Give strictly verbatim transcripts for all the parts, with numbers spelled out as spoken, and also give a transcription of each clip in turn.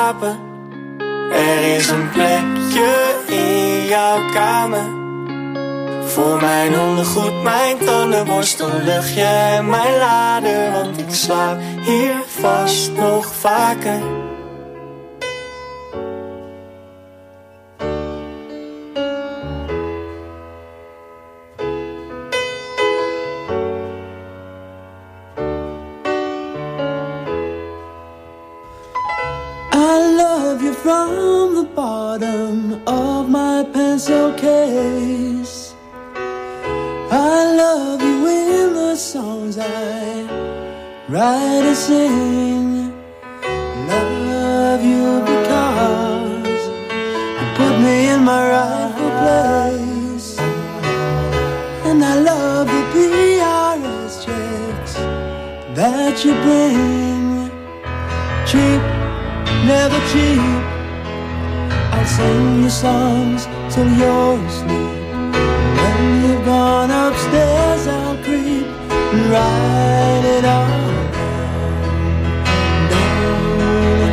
slapen. Er is een plekje in jouw kamer. Voor mijn ondergoed, mijn tandenborstel, luchtje en mijn lader. Want ik slaap hier vast nog vaker. From the bottom of my pencil case, I love you in the songs I write and sing. Love you because you put me in my rightful place. And I love the P R S checks that you bring. Cheap, never cheap. I'll sing your songs till you're asleep. When you've gone upstairs, I'll creep and write it all down,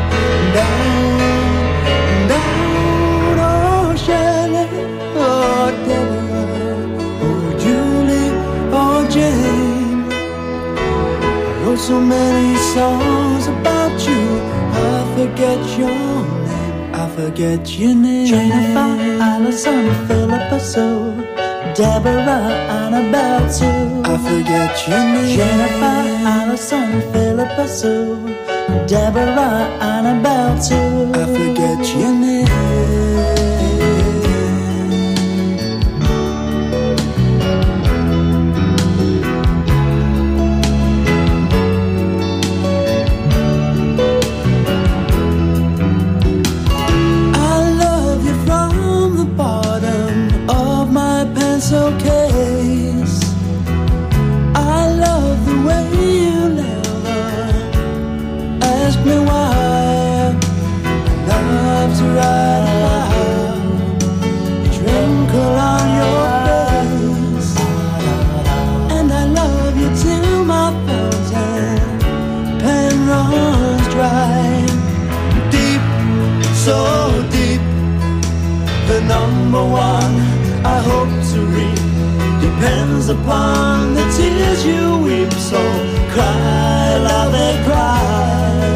down, down. Oh, Shelley, oh, Deborah, oh, Julie, oh, Jane. I wrote so many songs about you, I forget your name. I forget your name. Jennifer, Allison, Philippa Sue, Deborah, Annabelle too. I forget your name. Jennifer, Allison, Philippa Sue, Deborah, Annabelle too. I forget your name. Case. I love the way you never ask me why. I love to ride about, twinkle on your face, and I love you till my fountain pen runs dry. Deep, so deep, the number one I hope to read depends upon the tears you weep. So cry, love it, cry,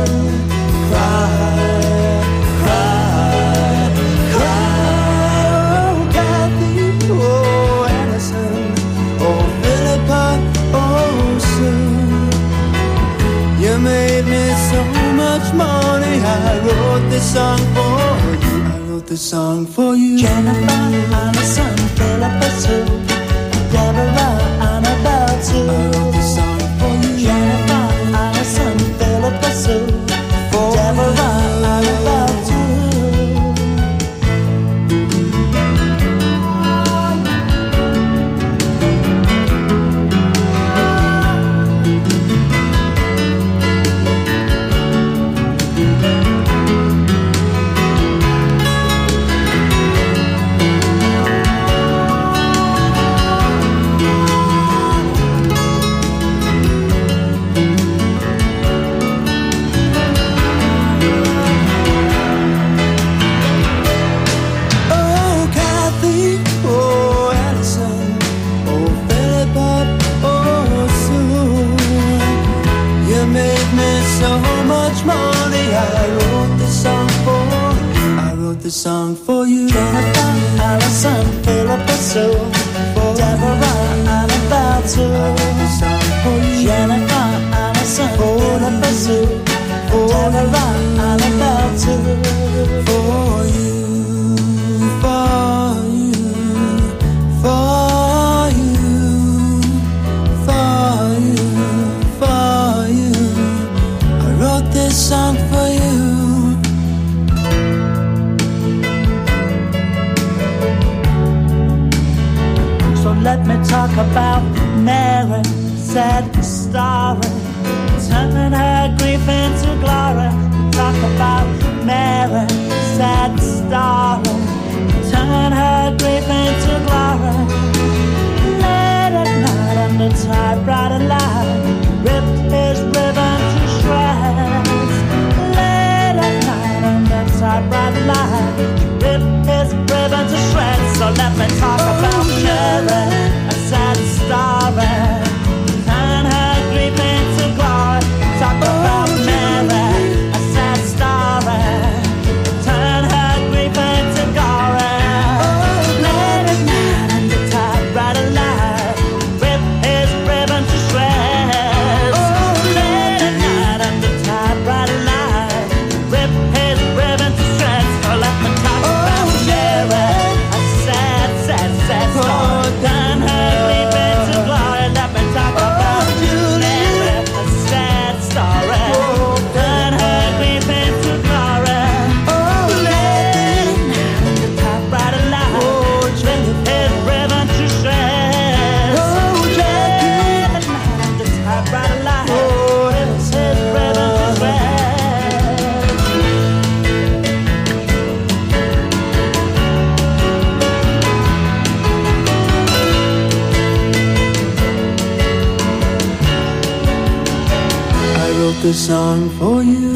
cry, cry, cry. Oh, Kathy, oh, Allison, oh, Philippa, oh, Sue. You made me so much money. I wrote this song for you. This song for you. Jennifer, Allison, Philippa Sue, Deborah, Annabelle too. I wrote this song for you. Jennifer, Allison, Philippa Sue, Deborah, Annabelle too. The song for you. Jennifer, Allison, Philippa Sue, Deborah, Annabelle too. The song for you. Jennifer, Allison, Philippa Sue, Deborah, Annabelle too. For you, for you, for you, for you, for you. I wrote this song for you. Let me talk about Mary, sad story, turning her grief into glory. Talk about Mary, sad story, turning her grief into glory. Late at night under typewriter light, ripped his ribbon to shreds. Late at night under So let me talk about Mary, a sad story. Turn her grief into glory. Talk about Mary, a sad story. Turn her grief into glory. Late at night and the tide bright alive. Rip his ribbon to shreds. Late at night and the tide bright alive. Rip his ribbon to shreds. So let me talk about Mary, a sad, sad, sad story. Turn her grief into glory. Let me talk about Mary, a sad story. Turn her grief into glory. Late at night and the tide bright alive. Rip his ribbon to shreds. Late at night and the tide bright alive. Rip his ribbon to shreds. I wrote this song for you.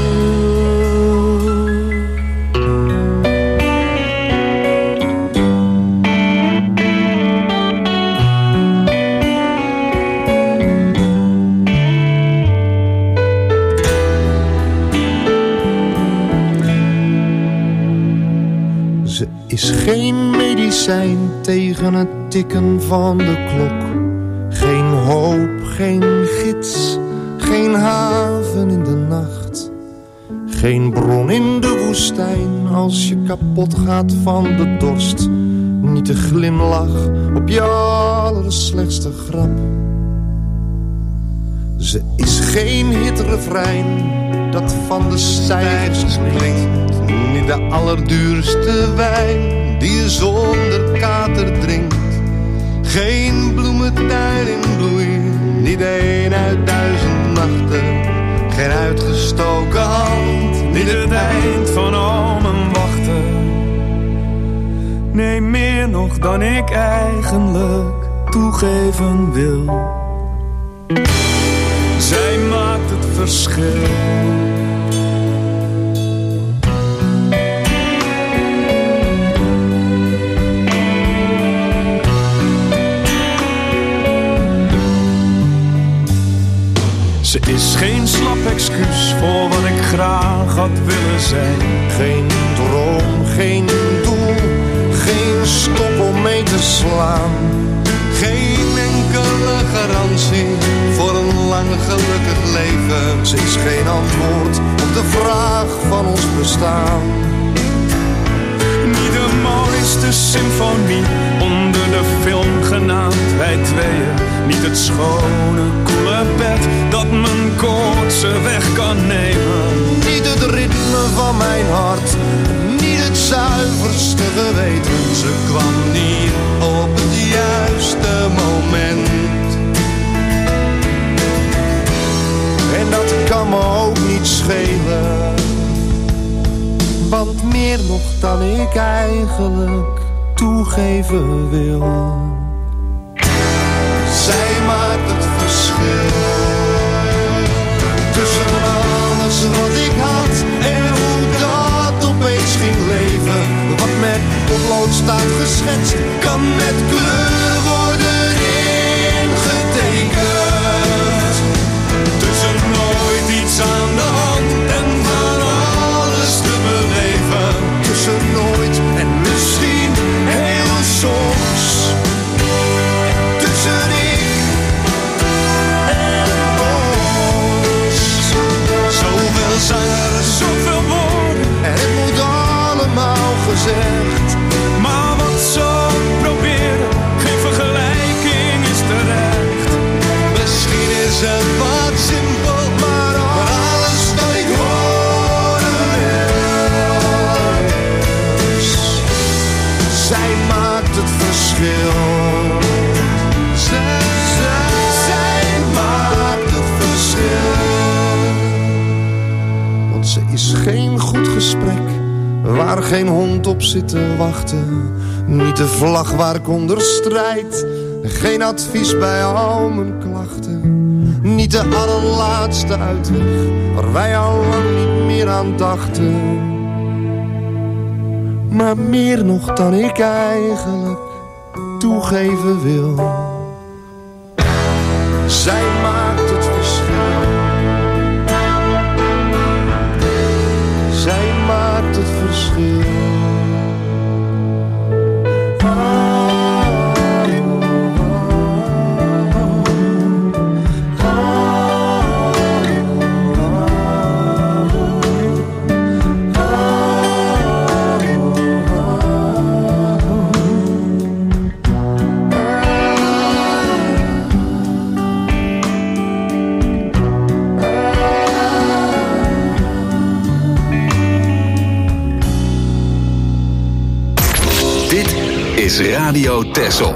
Ze is geen medicijn tegen het tikken van de klok. Geen hoop, geen gids, geen haven in de nacht. Geen bron in de woestijn als je kapot gaat van de dorst. Niet de glimlach op je allerslechtste grap. Ze is geen hitrefrein dat van de stijgers klinkt. Niet de allerduurste wijn die je zonder kater drinkt. Geen bloementuin in bloei, niet een uit duizend nachten. Geen uitgestoken hand, niet het eind van al mijn wachten. Nee, meer nog dan ik eigenlijk toegeven wil. Zij maakt het verschil. Ze is geen slap excuus voor wat ik graag had willen zijn. Geen droom, geen doel, geen stok om mee te slaan. Geen enkele garantie voor een lang gelukkig leven. Ze is geen antwoord op de vraag van ons bestaan. Niet de mooiste symfonie onder de film genaamd Wij Tweeën. Niet het schone, koele bed dat mijn koortsen weg kan nemen. Niet het ritme van mijn hart, niet het zuiverste geweten. Ze kwam niet op het juiste moment. En dat kan me ook niet schelen, want meer nog dan ik eigenlijk toegeven wil. Zij maakt het verschil tussen alles wat ik had en hoe dat opeens ging leven. Wat met potlood staat geschetst, kan met kleur worden ingetekend. Tussen nooit iets aan de hand en van alles te beleven. Tussen nooit en misschien heel soms. Tussen ik en ons. Zoveel zangers, zoveel woorden en het moet allemaal gezegd. Maar wat ze ook proberen, geen vergelijking is terecht. Misschien is het wat simpel, maar alles wat ik horen is. Zij maakt het verschil. Zij, zij, zij maakt het verschil. Want ze is geen goed gesprek waar geen hond op zit te wachten. Niet de vlag waar ik onder strijd. Geen advies bij al mijn klachten. Niet de allerlaatste uitweg waar wij al lang niet meer aan dachten. maar meer nog dan ik eigenlijk toegeven wil. Zij maakt het verschil. Zij maakt het verschil. Is Radio Texel.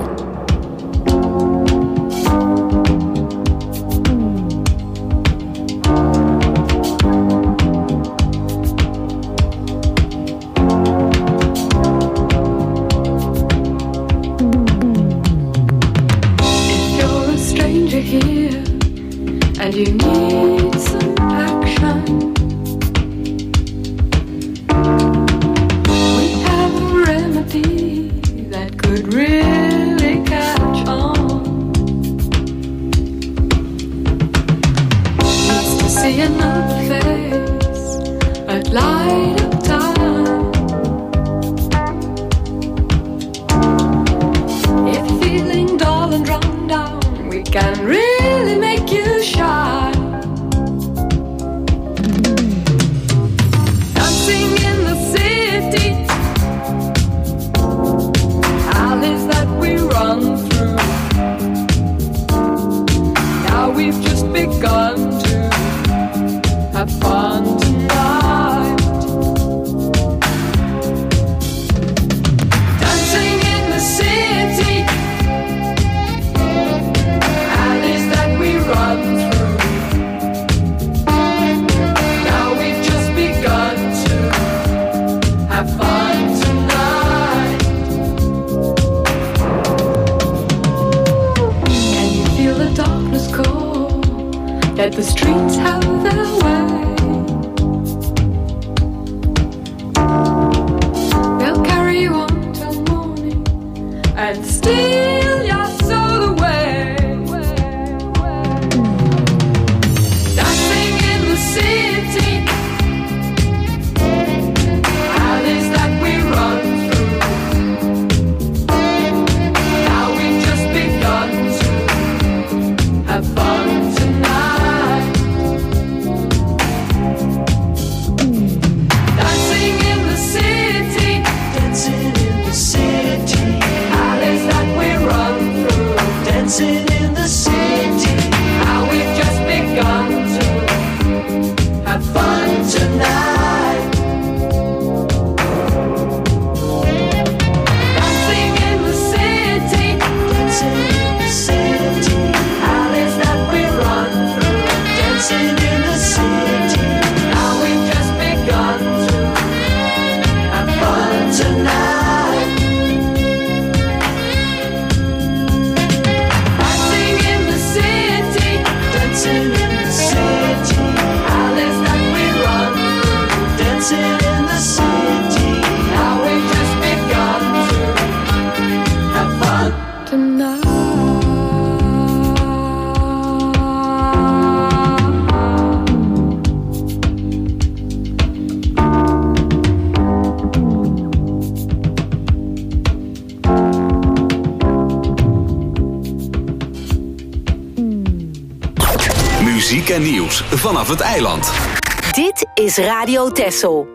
Muziek en nieuws vanaf het eiland. Dit is Radio Texel.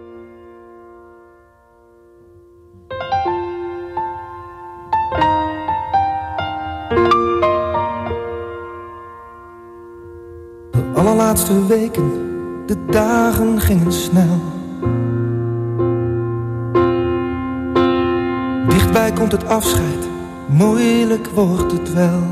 De allerlaatste weken, de dagen gingen snel. Dichtbij komt het afscheid, moeilijk wordt het wel.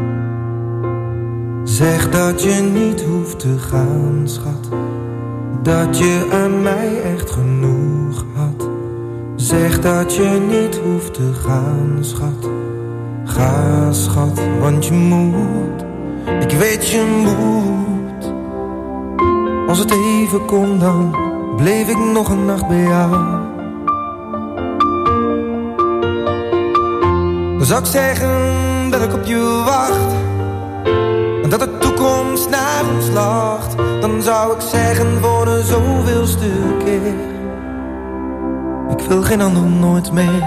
Zeg dat je niet hoeft te gaan, schat. Dat je aan mij echt genoeg had. Zeg dat je niet hoeft te gaan, schat. Ga, schat, want je moet. Ik weet je moet. Als het even kon, dan bleef ik nog een nacht bij jou. Dan zou ik zeggen dat ik op je wacht en dat de toekomst naar ons lacht. Dan zou ik zeggen voor de zoveelste keer: ik wil geen ander nooit meer.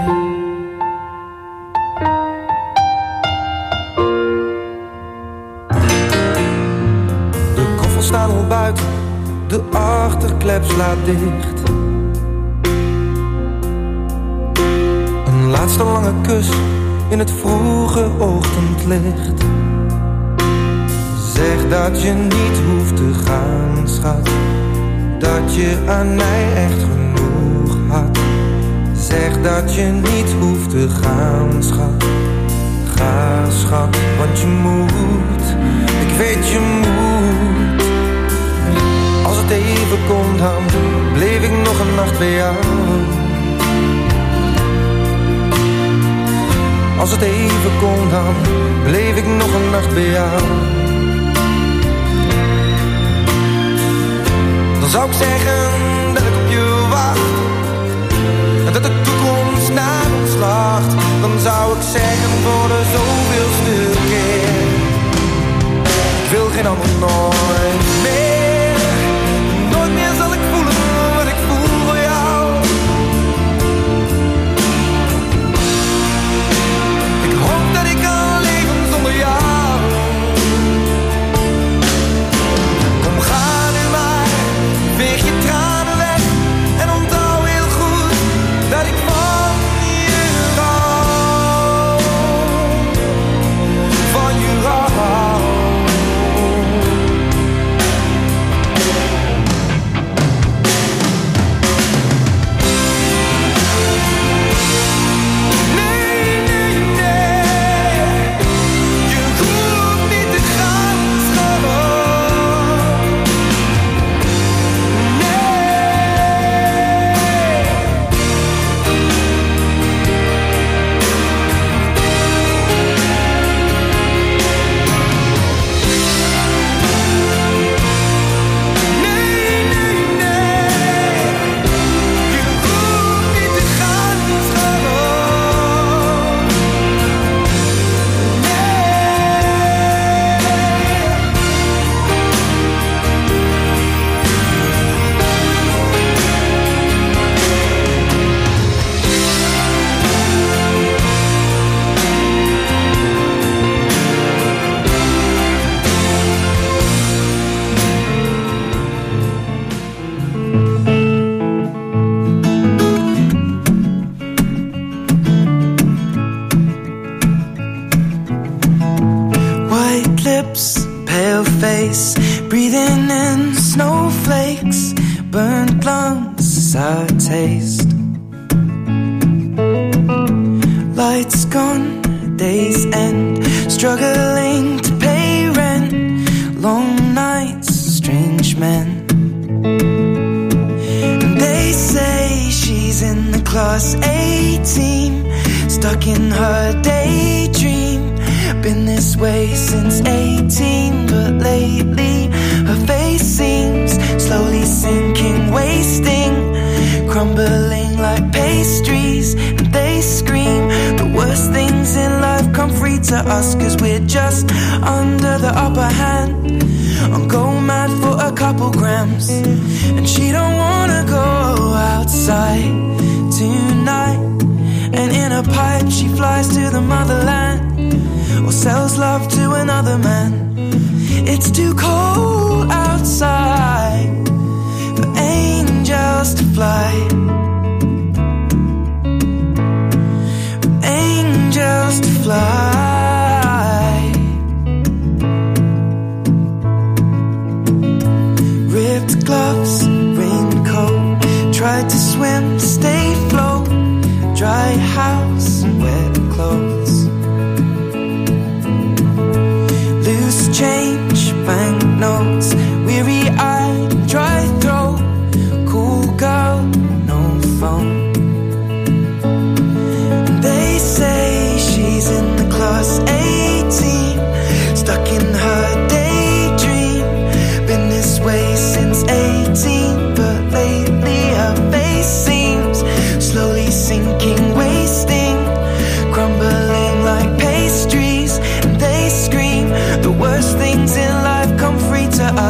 De koffers staan al buiten, de achterklep slaat dicht. Een laatste lange kus in het vroege ochtendlicht. Zeg dat je niet hoeft te gaan, schat, dat je aan mij echt genoeg had. Zeg dat je niet hoeft te gaan, schat. Ga, schat, want je moet. Ik weet je moet. Als het even kon, dan bleef ik nog een nacht bij jou. Als het even kon, dan bleef ik nog een nacht bij jou. Dan zou ik zeggen dat ik op je wacht en dat de toekomst naar ons lacht. Dan zou ik zeggen voor de zoveelste keer: ik wil geen ander nooit meer. Nooit meer zal ik voelen wat ik voel voor jou. Ik hoop dat ik kan leven zonder jou. Kom, ga nu maar, veeg je tranen weg en onthoud heel goed dat ik van je hou. Van je hou. Change, banknotes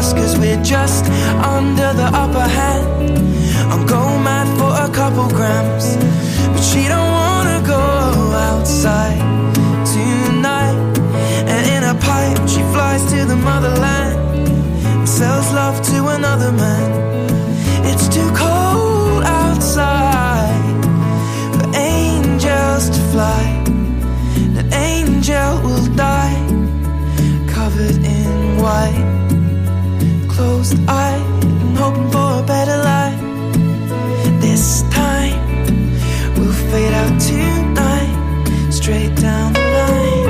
us, cause we're just under the upper hand. I'll go mad for a couple grams, but she don't wanna go outside tonight. And in a pipe she flies to the motherland and sells love to another man. It's too cold outside for angels to fly. An angel will die covered in white, closed eyed and hoping for a better life. This time we'll fade out tonight, straight down the line.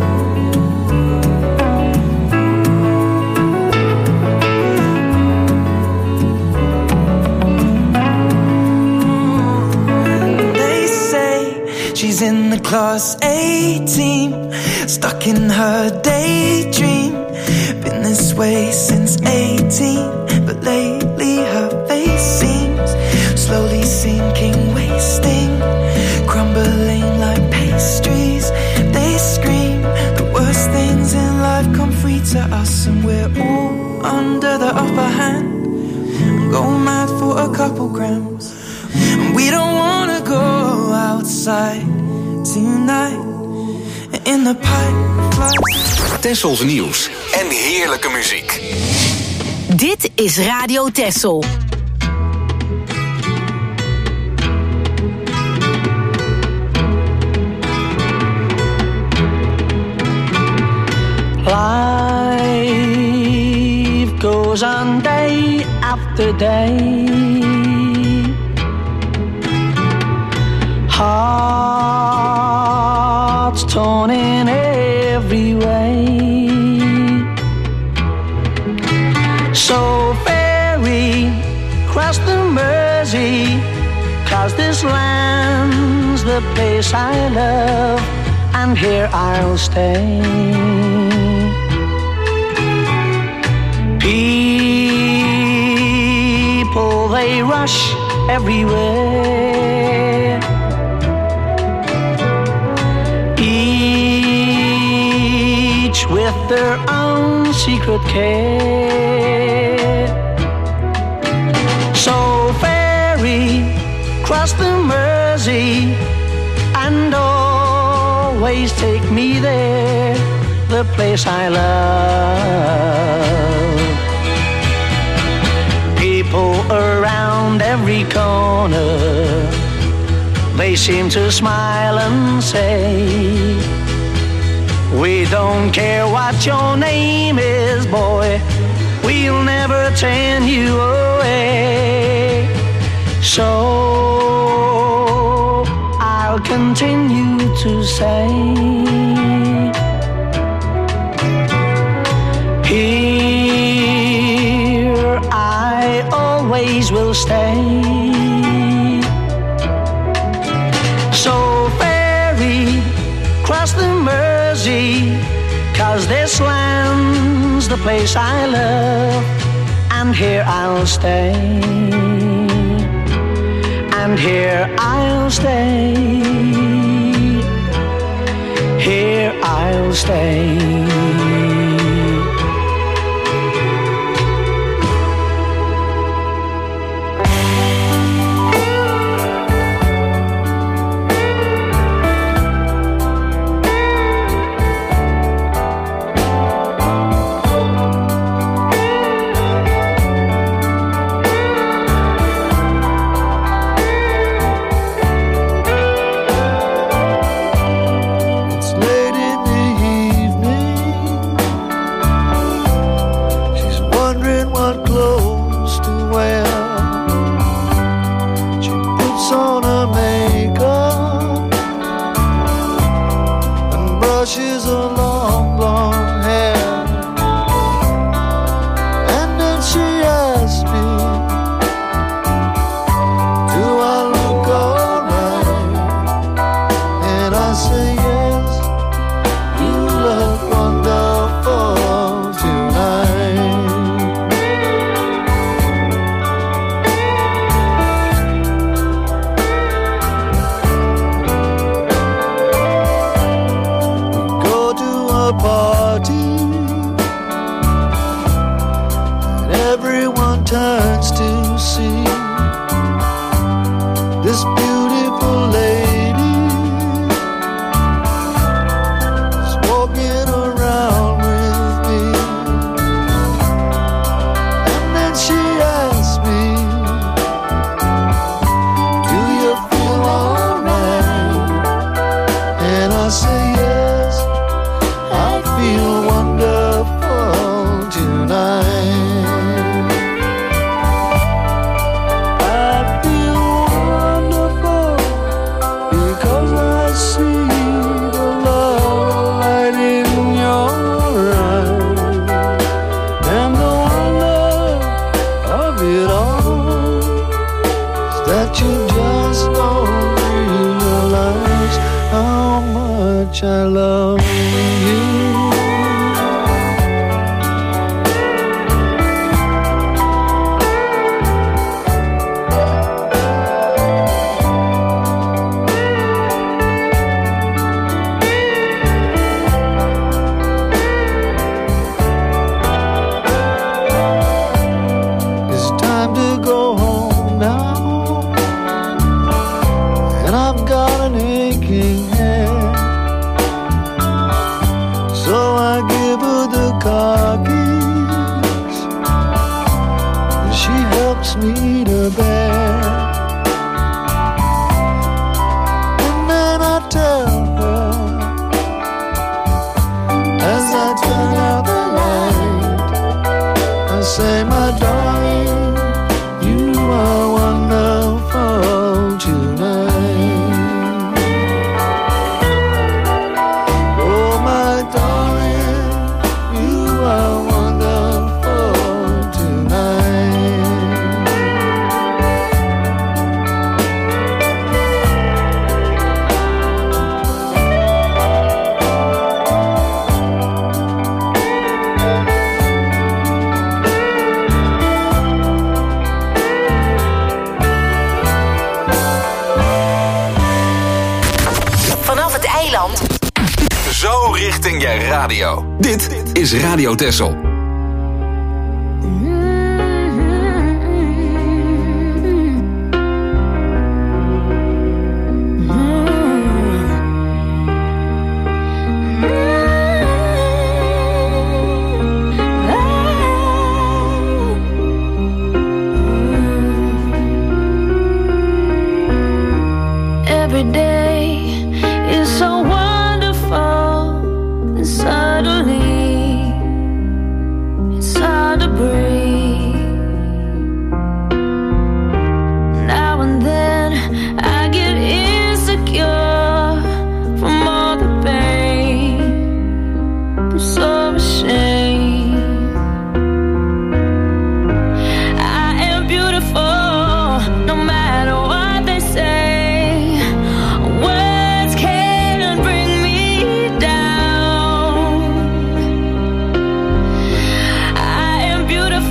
They say she's in the class A team, stuck in her daydream. Been this way since eighteen, but lately her face seems slowly sinking, wasting, crumbling like pastries. They scream the worst things in life come free to us, and we're all under the upper hand. Go mad for a couple grams, and we don't wanna go outside tonight. In the pipe flies. Tessels nieuws en heerlijke muziek. Dit is Radio Tessel. Life goes on day after day. Hearts torn in every way. So ferry cross the Mersey, 'cause this land's the place I love, and here I'll stay. People, they rush everywhere, each with their own secret care. So ferry cross the Mersey and always take me there, the place I love. People around every corner, they seem to smile and say, we don't care what your name is, boy, we'll never turn you away. So I'll continue to say, here I always will stay. So ferry cross the Mersey, 'cause this land's the place I love, and here I'll stay, and here I'll stay, here I'll stay. It's late in the evening, turns to see this beautiful lady is walking around with me. And then she asks me, do you feel alright? And I say yes, I feel wonderful tonight. I love you. It's time to go home now, and I've got an aching head. So I give her the car keys, and she helps me to bed. And then I tell her, as I turn out the light, I say, my darling, you are wonderful tonight. Zo richting je radio. Dit is Radio Texel. Every day is so wonderful, and suddenly it's hard to breathe. Now and then I get insecure from all the pain. I'm so ashamed. I am beautiful, no matter what they say. Beautiful.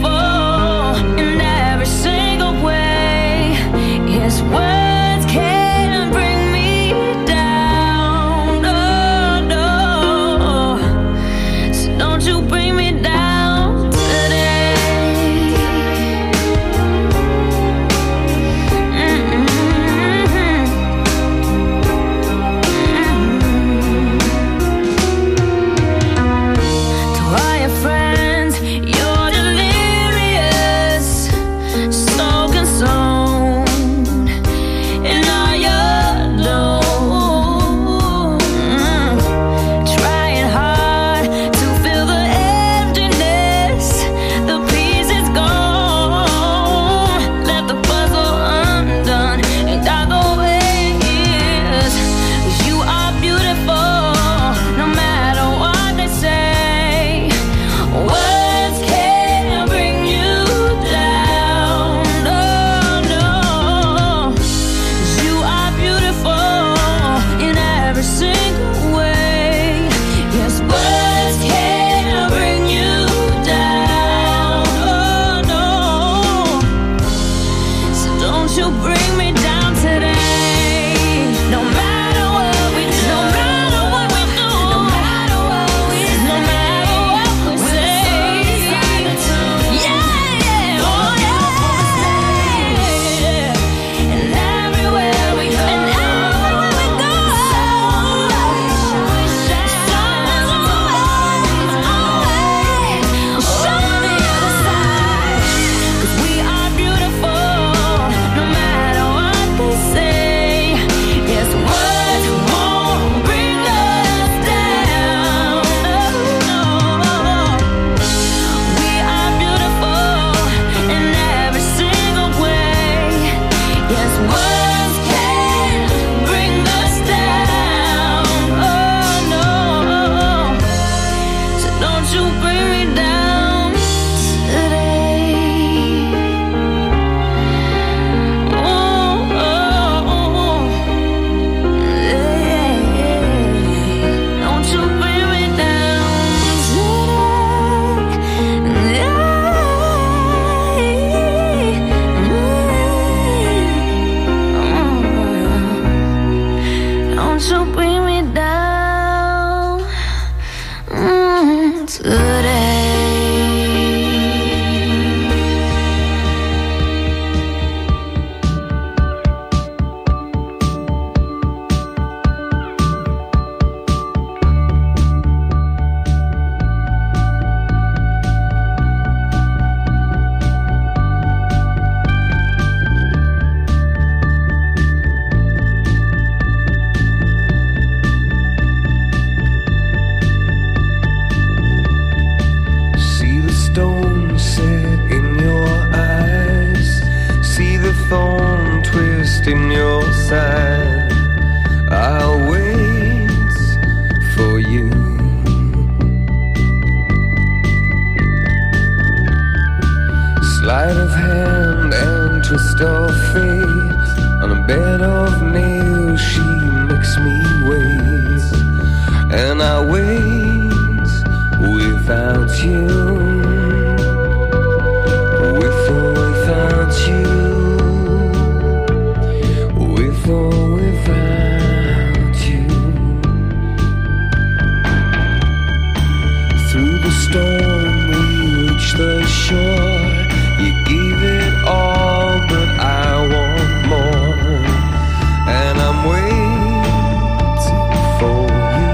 Sleight of hand and twist of fate. On a bed of nails she makes me wait. And I wait without you. With or without you. With or without you. Through the storm we reach the shore. You gave it all, but I want more. And I'm waiting for you.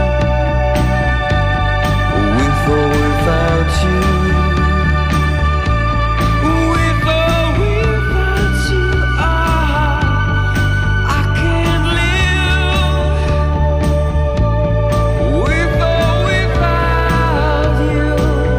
With or without you. With or without you, ah, I can't live. With or without you.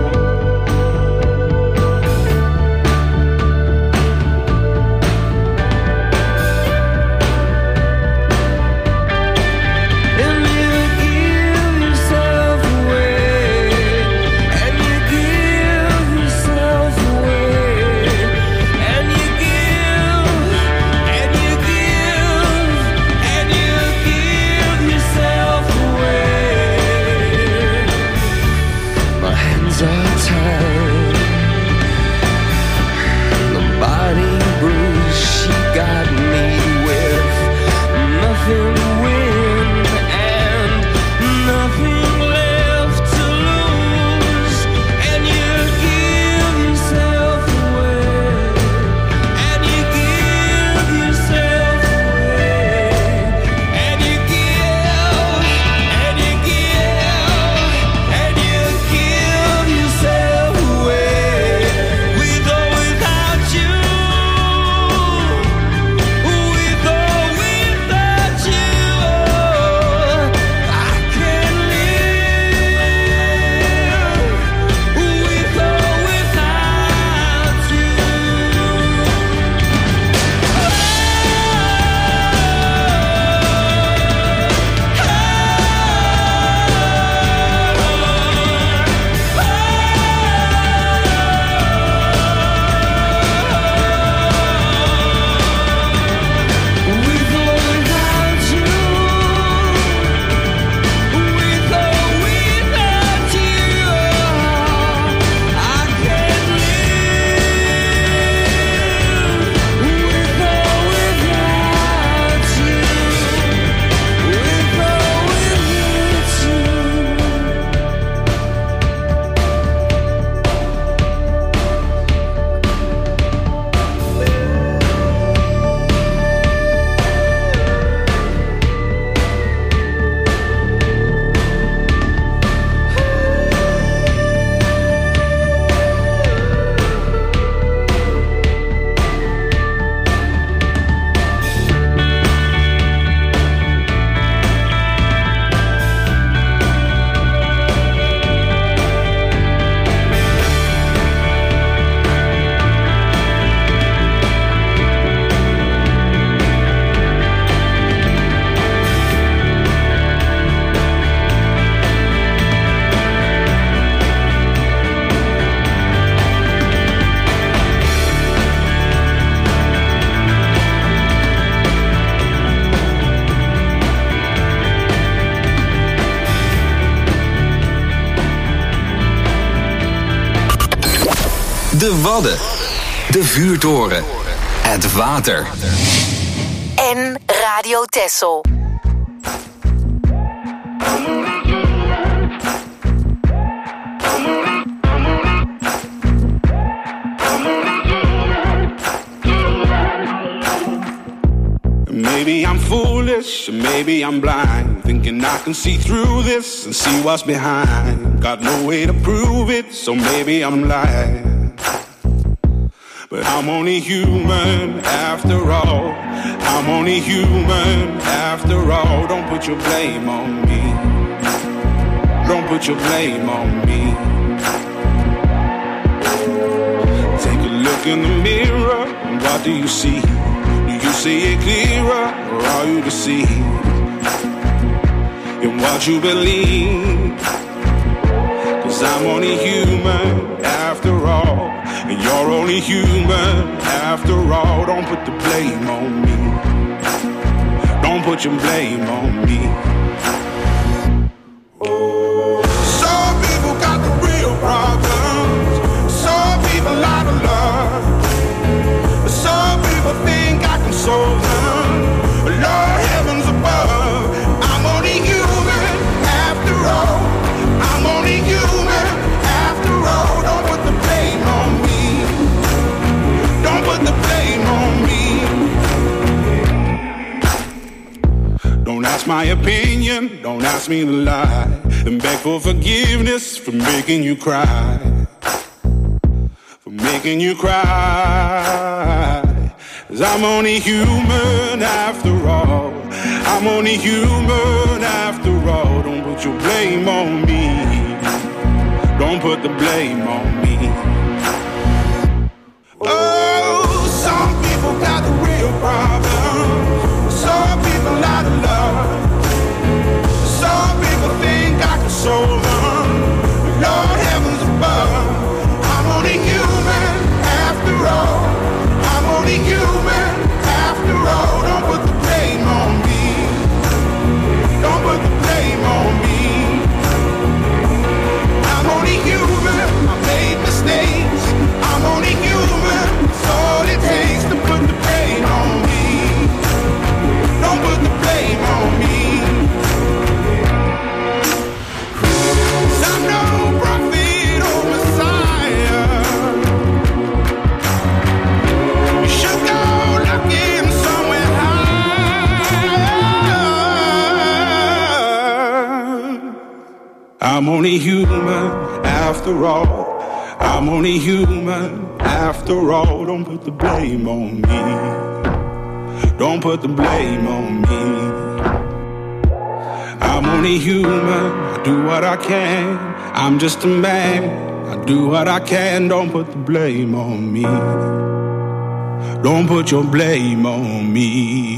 And you give yourself away. And you give yourself away. And you give, and you give, and you give yourself away. My hands are tied. The body bruise she got me with. Nothing to win and nothing left to lose. And you give yourself away. And you give yourself away. And you give, and you give, and you give yourself away. With or without you. With or without you. I can't live. With or without you. With or without you. With or without you. I can't live. With or without you. With or without you. De Wadden. De Vuurtoren. Het water. En Radio Texel. Maybe I'm foolish, maybe I'm blind, thinking I can see through this and see what's behind. Got no way to prove it, so maybe I'm lying. But I'm only human after all. I'm only human after all. Don't put your blame on me. Don't put your blame on me. Take a look in the mirror, and what do you see? Do you see it clearer, or are you deceived in what you believe? 'Cause I'm only human after all, and You're only human after all. Don't put the blame on me. Don't put your blame on me. Some people got the real problems. Some people out of love. Some people think I can solve them. Lord heavens above, I'm only human after all. I'm only human after all. Don't put the blame on me. Don't put the blame on me. Don't ask my opinion, don't ask me to lie, and beg for forgiveness for making you cry. For making you cry. 'Cause I'm only human after all. I'm only human after all. Don't put your blame on me. Don't put the blame on me. Oh, some people got the real problems. Some people out of love. Some people think I can solve them. Lord heavens above, I'm only human after all. I'm only human after all. Don't put the blame on me. Don't put the blame on me. I'm only human. I made mistakes. I'm only human. It's all it takes to put the blame on me. Don't put the blame on me. 'Cause I'm no prophet or Messiah. You should go looking somewhere high. I'm only human after all. I'm only human after all. Don't put the blame on me. Don't put the blame on me. I'm only human. I do what I can. I'm just a man. I do what I can. Don't put the blame on me. Don't put your blame on me.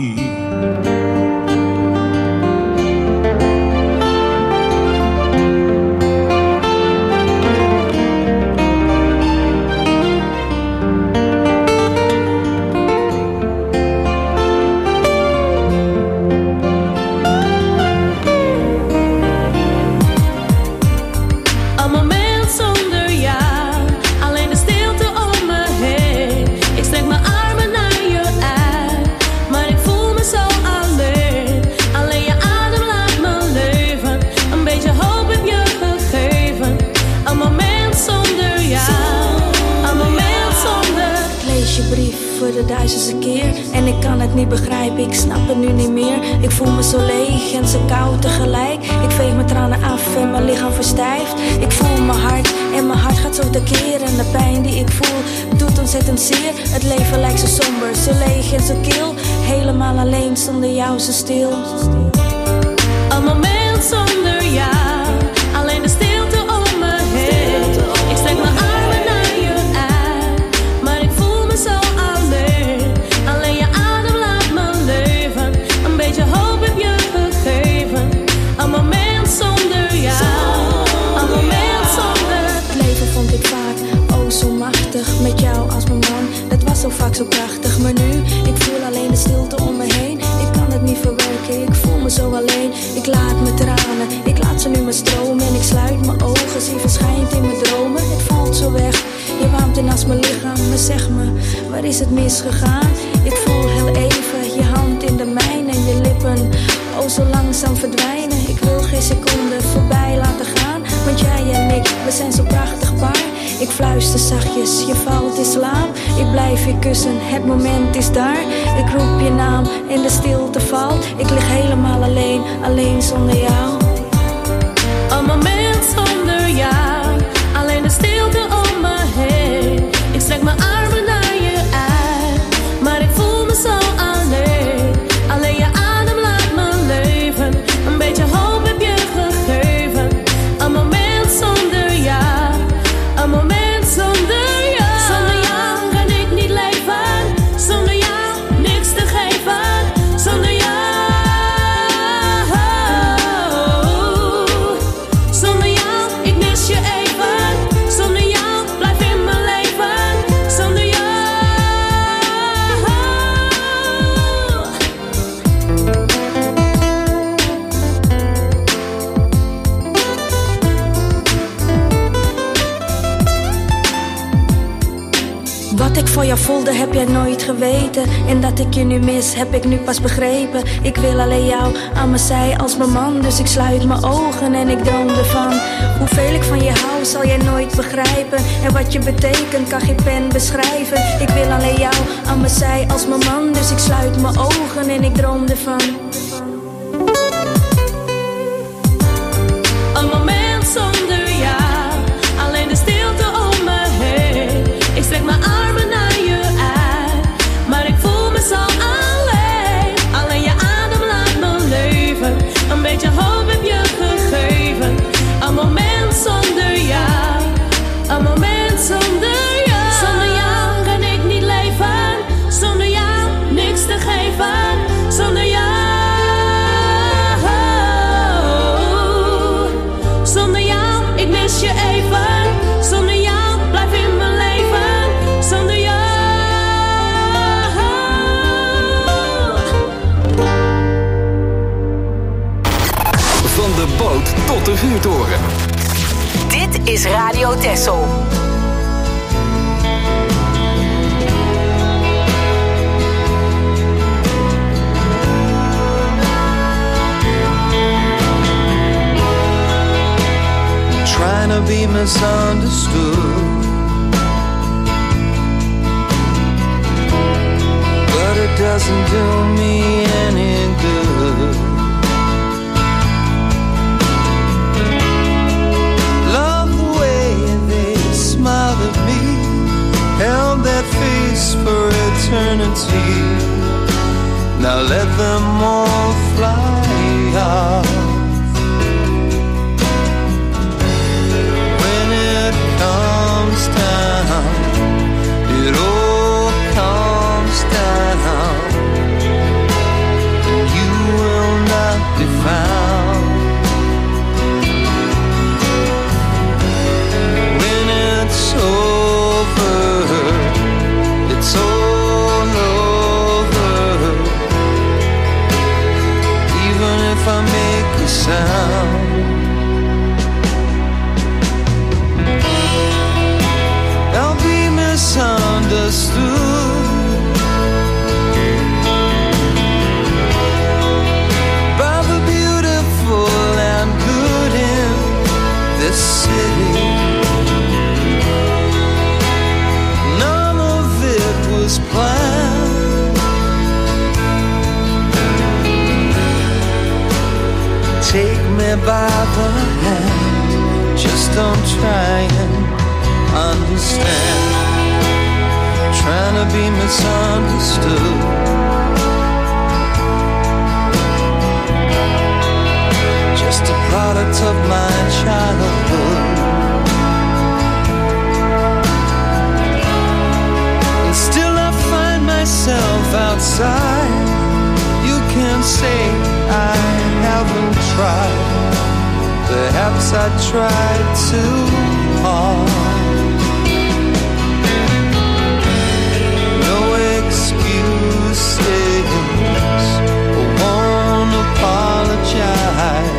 De duizendste keer en ik kan het niet begrijpen, ik snap het nu niet meer. Ik voel me zo leeg en zo koud tegelijk. Ik veeg mijn tranen af en mijn lichaam verstijft. Ik voel mijn hart en mijn hart gaat zo tekeer. En de pijn die ik voel doet ontzettend zeer. Het leven lijkt zo somber, zo leeg en zo kil. Helemaal alleen, zonder jou zo stil. Een moment zonder jou, alleen de stilte om me heen. Ik strek mijn armen naar je uit, maar ik voel me zo alleen. Alleen je adem laat me leven, een beetje hoop heb je gegeven. Een moment zonder jou, een moment zonder. Het leven vond ik vaak, oh zo machtig, met jou als mijn man. Dat was zo vaak zo prachtig, maar nu, ik voel alleen de stilte om me heen. Ik kan het niet verwerken, ik voel me zo alleen. Ik laat mijn tranen, ik laat ze nu maar stromen. En ik sluit mijn ogen, zie verschijnt in mijn dromen. Het valt zo weg, je warmt in als mijn lichaam. Maar zeg me, waar is het misgegaan? Ik voel heel even je hand in de mijne en je lippen, oh zo langzaam verdwijnen. Ik wil geen seconde voorbij laten gaan, want jij en ik, we zijn zo prachtig paar. Ik fluister zachtjes, je valt in slaap. Ik blijf je kussen, het moment is daar. Ik roep je naam en de stilte valt. Ik lig helemaal alleen, alleen zonder jou. Een moment zonder jou, alleen de stilte om me heen. Ik strek mijn armen naar je uit, maar ik voel me zo alleen. Alleen je adem laat me leven, een beetje hoop heb je gegeven. Een moment zonder jou, een moment zonder jou. Zonder jou kan ik niet leven, zonder jou niks te geven. Zonder jou, Wat ik voor jou voelde heb jij nooit geweten. En dat ik je nu mis heb ik nu pas begrepen. Ik wil alleen jou aan mijn zij als mijn man. Dus ik sluit mijn ogen en ik droom ervan. Hoeveel ik van je hou zal jij nooit begrijpen. En wat je betekent kan geen pen beschrijven. Ik wil alleen jou aan mijn zij als mijn man. Dus ik sluit mijn ogen en ik droom ervan. Een moment zonder jou, alleen de stilte om me heen. Ik strek mijn armen naar je uit, maar ik voel me zo alleen. Alleen je adem laat me leven, een beetje hoop heb je gegeven. Een moment zonder jou, een moment zonder jou. Zonder jou kan ik niet leven, zonder jou niks te geven. Zonder jou, zonder jou, ik mis je even. Zonder jou, blijf in mijn leven. Zonder jou. Van de boot tot de vuurtoren. Dit is Radio Texel. Trying to be misunderstood, but it doesn't do me any good. Love the way they smiled at me, held that face for eternity. Now let them all fly off. Comes down, it all comes down, and you will not be found. When it's over, it's all over, even if I make a sound. Misunderstood by the beautiful and good in this city. None of it was planned. Take me by the hand, just don't try and understand. Trying to be misunderstood, just a product of my childhood. And still I find myself outside. You can say I haven't tried, perhaps I tried too hard. I won't apologize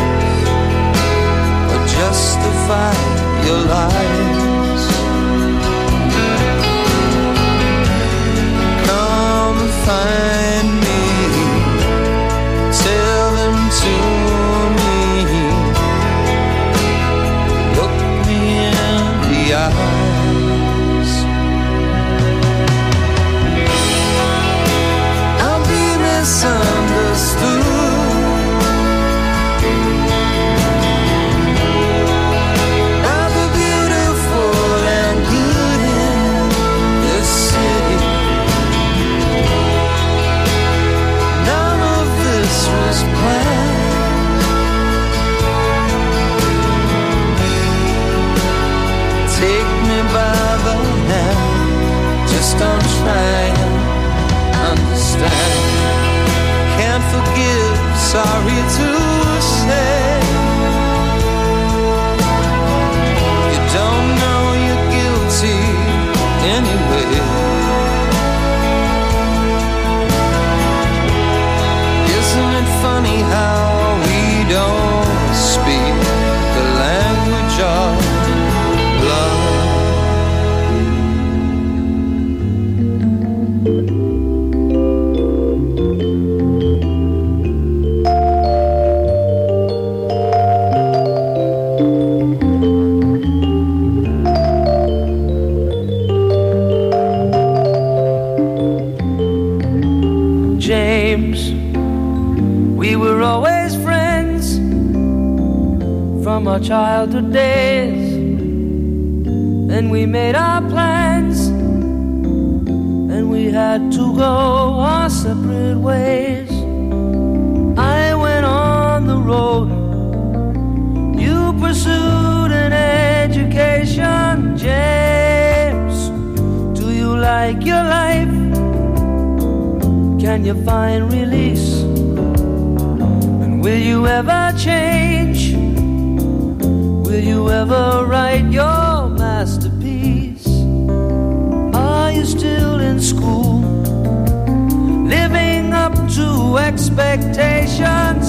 or justify your lies. Come find me, tell them to me, look me in the eye. Misunderstood by the beautiful and good in this city. None of this was planned. Take me by the hand, just don't try and understand. Can't forgive, sorry to say. You don't know you're guilty anyway. Isn't it funny how we don't speak the language of love? James. We were always friends from our childhood days, and we made our plans, and we had to go our separate ways. I went on the road, you pursued an education. James, do you like your life? Can you find release? And will you ever change? Will you ever write your masterpiece? Are you still in school, living up to expectations?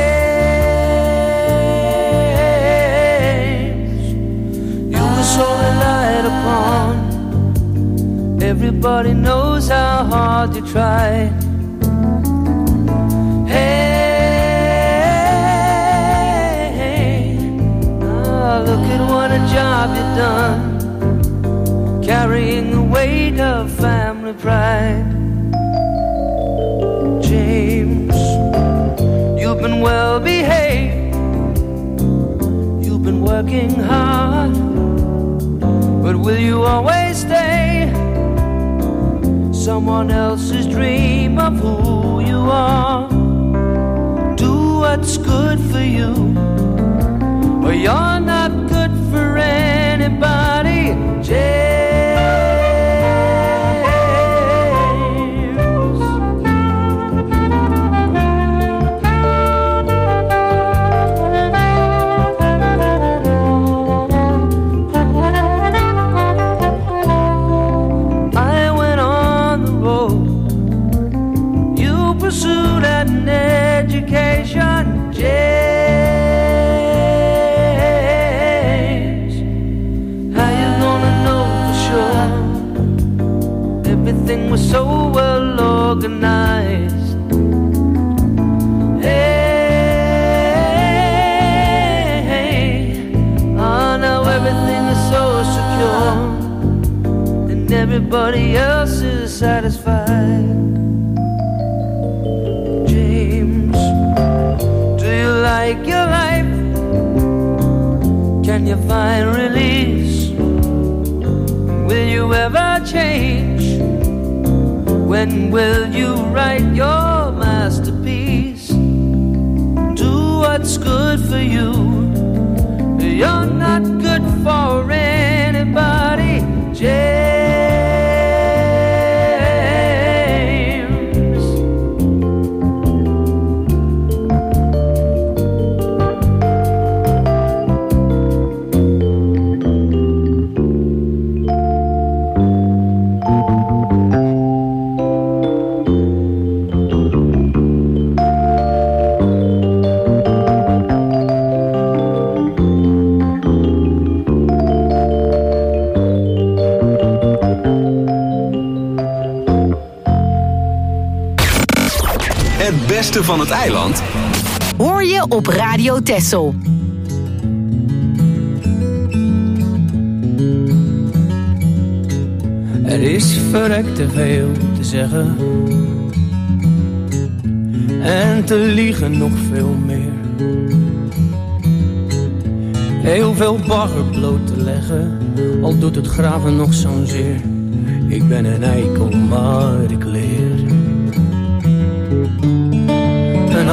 James, you were so relied upon. Everybody knows how hard you tried. Hey, oh, look at what a job you've done, carrying the weight of family pride. James, you've been well behaved, you've been working hard, but will you always stay someone else's dream of who you are? Do what's good for you, or you're not good for anybody. James, I went on the road, you pursued an education. James, how you gonna know for sure? Everything was so well organized. Hey, oh, now everything is so secure, and everybody else is satisfied. James, do you like your life? Can you find release? Will you ever change? When will you write your masterpiece? Do what's good for you, you're not good for anybody. James, Het beste van het eiland hoor je op Radio Texel. Er is verrekt te veel te zeggen en te liegen nog veel meer. Heel veel bagger bloot te leggen, al doet het graven nog zo'n zeer. Ik ben een eikel, maar ik leer. Een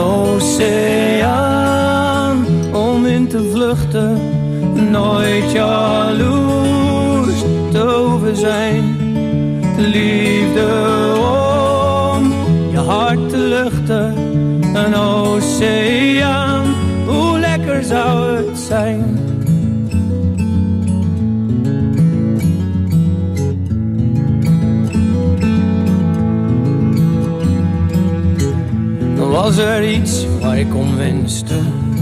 oceaan om in te vluchten, nooit jaloers te over zijn. Liefde om je hart te luchten, een oceaan, hoe lekker zou het zijn. Dan was er iets waar ik om wenste,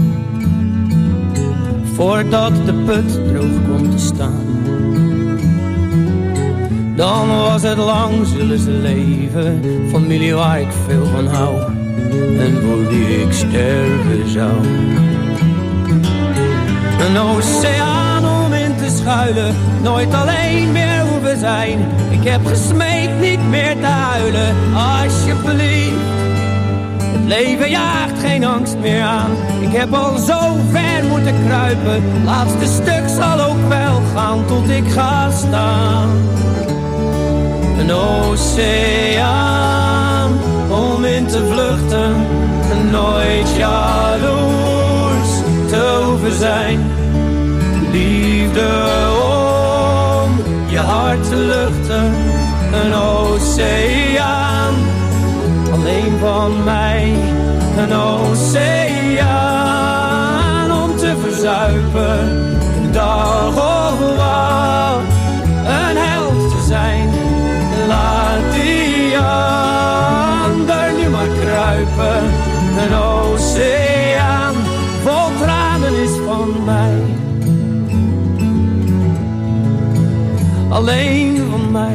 voordat de put droog kwam te staan. Dan was het lang zullen ze leven, familie waar ik veel van hou en voor wie ik sterven zou. Een oceaan om in te schuilen, nooit alleen meer hoeven zijn. Ik heb gesmeekt niet meer te huilen, alsjeblieft, Het leven jaagt geen angst meer aan. Ik heb al zo ver moeten kruipen. Laatste stuk zal ook wel gaan tot ik ga staan. Een oceaan om in te vluchten. En nooit jaloers te hoeven zijn. Liefde om je hart te luchten. Een oceaan alleen van mij. Een oceaan om te verzuipen. Dag of wat, een held te zijn. Laat die ander nu maar kruipen. Een oceaan vol tranen is van mij. Alleen van mij.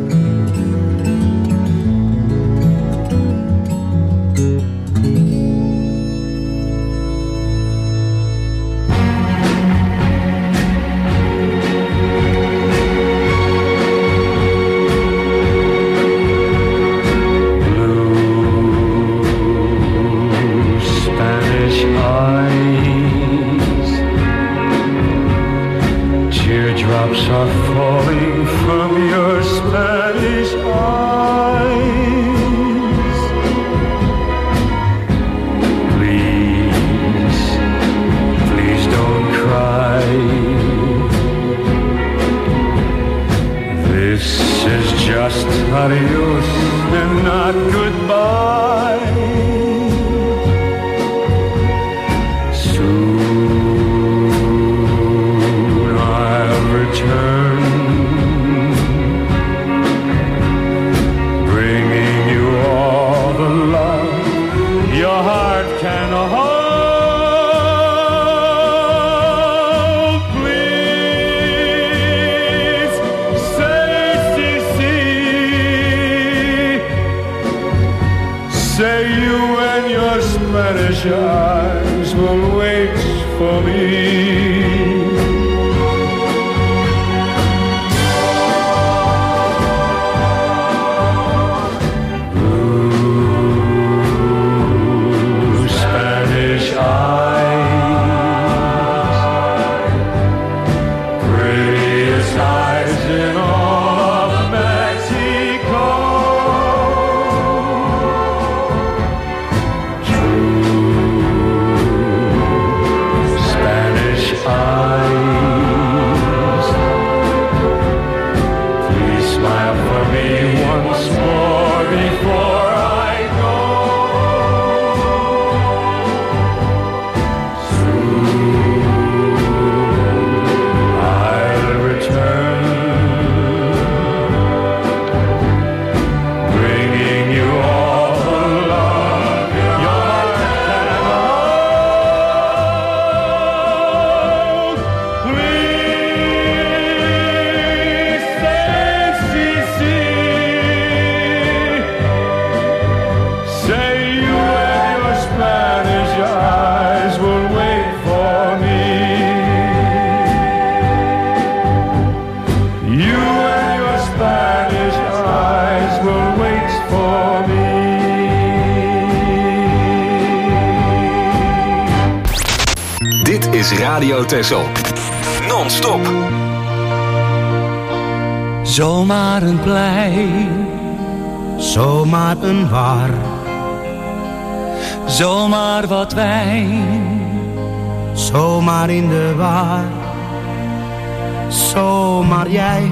Teardrops are falling from your Spanish eyes. Please, please don't cry. This is just adios and not goodbye. Return, bringing you all the love your heart can hold. Please say, see, see. Say you and your Spanish eyes will wait for me. Radio Texel. Non-stop. Zomaar een plein, zomaar een bar. Zomaar wat wijn, zomaar in de war. Zomaar jij,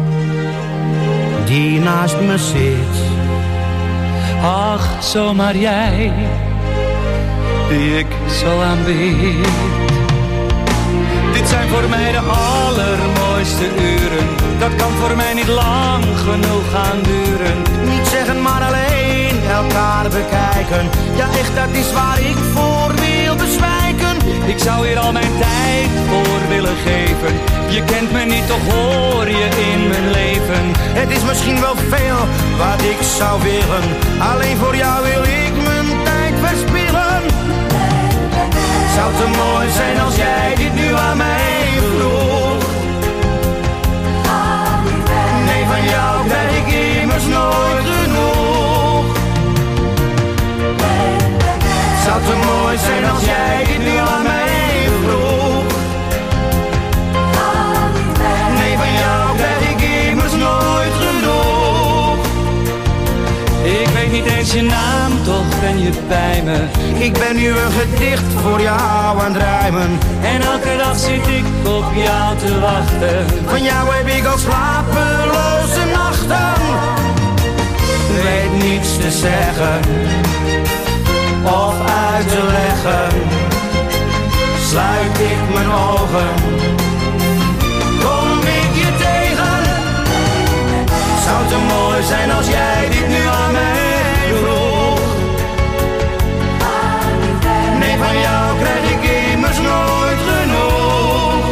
die naast me zit. Ach, zomaar jij, die ik zo aanbid. Dit zijn voor mij de allermooiste uren. Dat kan voor mij niet lang genoeg gaan duren. Niet zeggen, maar alleen elkaar bekijken. Ja, echt, dat is waar ik voor wil bezwijken. Ik zou hier al mijn tijd voor willen geven. Je kent me niet, toch hoor je in mijn leven. Het is misschien wel veel wat ik zou willen. Alleen voor jou wil ik mijn tijd verspillen. Zou te mooi zijn als jij dit nu aan mij vroeg. Nee, van jou krijg ik immers nooit genoeg. is je naam, toch ben je bij me. Ik ben nu een gedicht voor jou aan het rijmen. En elke dag zit ik op jou te wachten. Van jou heb ik al slapeloze nachten. Weet niets te zeggen of uit te leggen. Sluit ik mijn ogen, kom ik je tegen. Zou te mooi zijn als jij dit nu aan mij vroeg. Nee, van jou krijg ik immers nooit genoeg.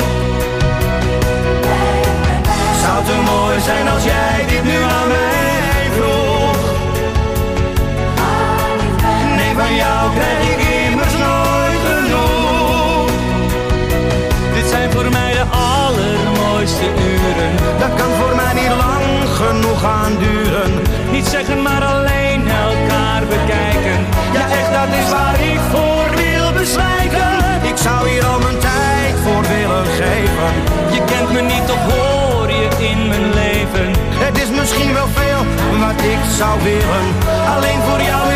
Zou te mooi zijn als jij dit nu aan mij vroeg. Nee, van jou krijg ik immers nooit genoeg. Dit zijn voor mij de allermooiste uren. Dat kan voor mij niet lang genoeg gaan duren. Niet zeggen, maar alleen elkaar bekijken. Ja, echt, dat is waar ik voor wil bezwijken. Ik zou hier al mijn tijd voor willen geven. Je kent me niet, of hoor je in mijn leven. Het is misschien wel veel wat ik zou willen. Alleen voor jou